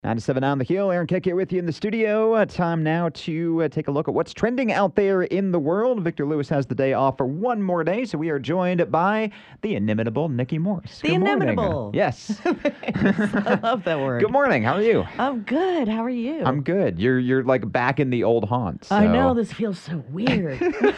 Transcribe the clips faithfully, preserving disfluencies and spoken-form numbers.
ninety-seven on the Hill. Aaron Keck here with you in the studio. Uh, time now to uh, take a look at what's trending out there in the world. Victor Lewis has the day off for one more day, so we are joined by the inimitable Nikki Morris. The Good morning. inimitable. Yes. I love that word. Good morning. How are you? I'm good. How are you? I'm good. You're you're like back in the old haunts. So. I know. This feels so weird.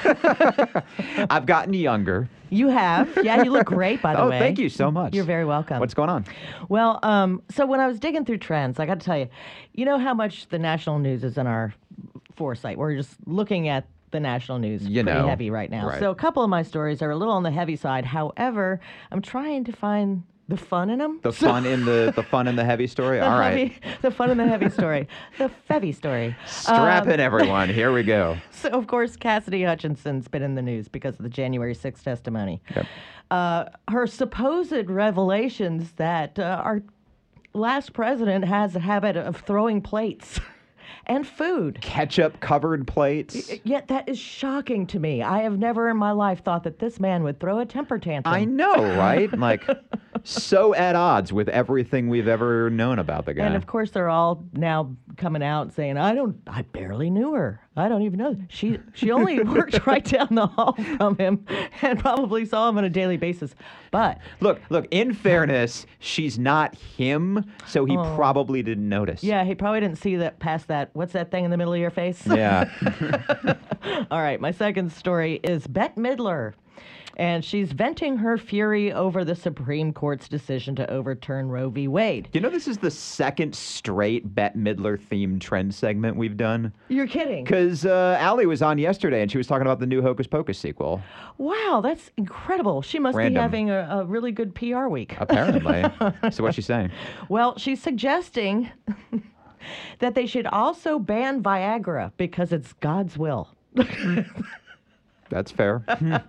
I've gotten younger. You have. Yeah, you look great, by the oh, way. thank you so much. You're very welcome. What's going on? Well, um, so when I was digging through trends, I got to tell you, you know how much the national news is in our foresight. We're just looking at the national news You pretty know, heavy right now. right. So a couple of my stories are a little on the heavy side. However, I'm trying to find the fun in them. The fun in the the fun in the heavy story. The All heavy, right. The fun in the heavy story. The Fevy story. Strap Um, in, everyone. Here we go. So, of course, Cassidy Hutchinson's been in the news because of the January sixth testimony. Yep. Uh, her supposed revelations that uh, our last president has a habit of throwing plates and food. Ketchup covered plates. Yet that is shocking to me. I have never in my life thought that this man would throw a temper tantrum. I know, right? Like, so at odds with everything we've ever known about the guy. And of course, they're all now coming out saying, "I don't, I barely knew her. I don't even know. She, she only worked right down the hall from him, and probably saw him on a daily basis." But look, look. In fairness, she's not him, so he Oh. probably didn't notice. yeah, he probably didn't see that past that. What's that thing in the middle of your face? Yeah. All right, my second story is Bette Midler. And she's venting her fury over the Supreme Court's decision to overturn Roe v. Wade. You know, this is the second straight Bette Midler themed trend segment we've done. You're kidding. Because uh, Allie was on yesterday, and she was talking about the new Hocus Pocus sequel. Wow, that's incredible. She must Random. be having a, a really good P R week. Apparently. So what's she saying? Well, she's suggesting that they should also ban Viagra because it's God's will. That's fair.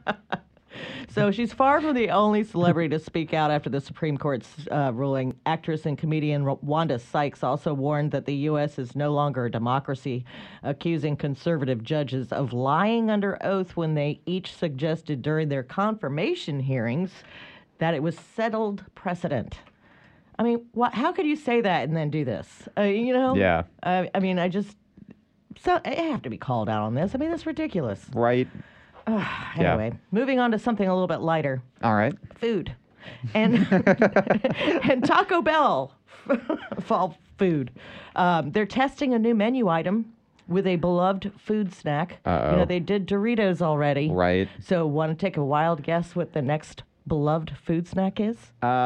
So she's far from the only celebrity to speak out after the Supreme Court's uh, ruling. Actress and comedian R- Wanda Sykes also warned that the U S is no longer a democracy, accusing conservative judges of lying under oath when they each suggested during their confirmation hearings that it was settled precedent. I mean, wh- how could you say that and then do this? Uh, you know? Yeah. Uh, I mean, I just... So I have to be called out on this. I mean, that's ridiculous. Right? Anyway, moving on to something a little bit lighter. All right. Food. And and Taco Bell fall food. Um, they're testing a new menu item with a beloved food snack. Uh-oh. You know, they did Doritos already. Right. So want to take a wild guess what the next beloved food snack is?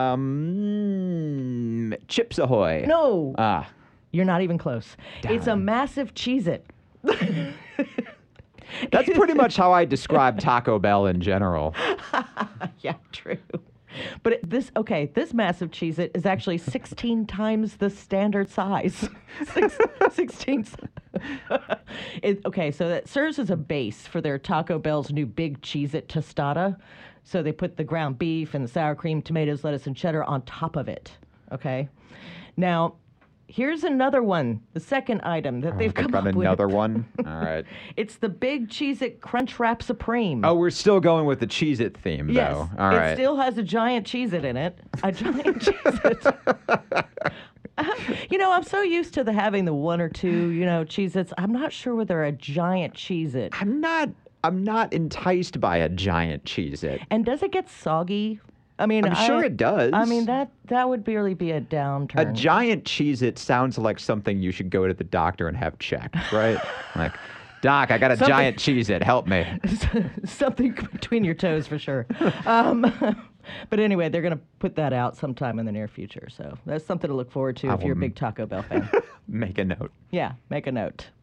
Um, Chips Ahoy. No. Ah. You're not even close. It's a Darn. massive Cheez-It. That's pretty much how I describe Taco Bell in general. Yeah, true. But it, this, okay, this massive Cheez-It is actually sixteen times the standard size. Six, sixteen. it, okay, so that serves as a base for their Taco Bell's new big Cheez-It tostada. So they put the ground beef and the sour cream, tomatoes, lettuce, and cheddar on top of it. Okay? Now, here's another one, the second item that they've They've come got up another with. one. All right. It's the big Cheez-It Crunch Wrap Supreme. Oh, we're still going with the Cheez-It theme, Yes, though. All it right. still has a giant Cheez-It in it. A giant Cheez-It. You know, I'm so used to the having the one or two, you know, Cheez-Its. I'm not sure whether a giant Cheez-It. I'm not. I'm not enticed by a giant Cheez-It. And does it get soggy? I mean, I'm sure I- it does. I mean, that that would really be a downturn. A giant Cheez-It sounds like something you should go to the doctor and have checked, right? Like, Doc, I got a Something- giant Cheez-It. Help me. Something between your toes for sure. Um, but anyway, they're going to put that out sometime in the near future. So that's something to look forward to I if you're a will- big Taco Bell fan. Make a note. Yeah, make a note.